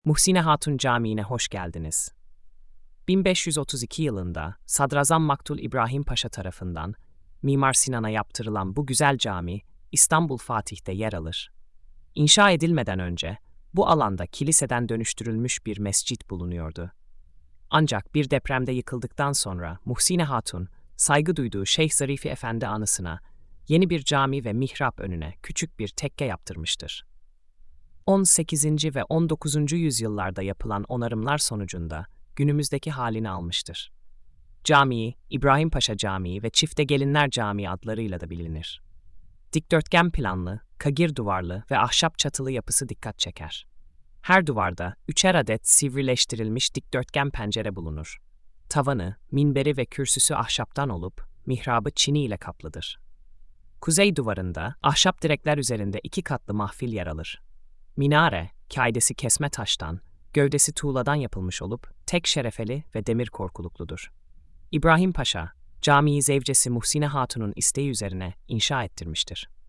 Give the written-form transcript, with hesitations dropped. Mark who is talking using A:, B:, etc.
A: Muhsine Hatun Camii'ne hoş geldiniz. 1532 yılında Sadrazam Maktul İbrahim Paşa tarafından Mimar Sinan'a yaptırılan bu güzel cami İstanbul Fatih'te yer alır. İnşa edilmeden önce bu alanda kiliseden dönüştürülmüş bir mescit bulunuyordu. Ancak bir depremde yıkıldıktan sonra Muhsine Hatun, saygı duyduğu Şeyh Zarifi Efendi anısına yeni bir cami ve mihrap önüne küçük bir tekke yaptırmıştır. 18. ve 19. yüzyıllarda yapılan onarımlar sonucunda günümüzdeki halini almıştır. Cami, İbrahim Paşa Camii ve Çifte Gelinler Camii adlarıyla da bilinir. Dikdörtgen planlı, kagir duvarlı ve ahşap çatılı yapısı dikkat çeker. Her duvarda 3'er adet sivrileştirilmiş dikdörtgen pencere bulunur. Tavanı, minberi ve kürsüsü ahşaptan olup mihrabı çini ile kaplıdır. Kuzey duvarında ahşap direkler üzerinde 2 katlı mahfil yer alır. Minare, kaidesi kesme taştan, gövdesi tuğladan yapılmış olup tek şerefeli ve demir korkulukludur. İbrahim Paşa, camiyi zevcesi Muhsine Hatun'un isteği üzerine inşa ettirmiştir.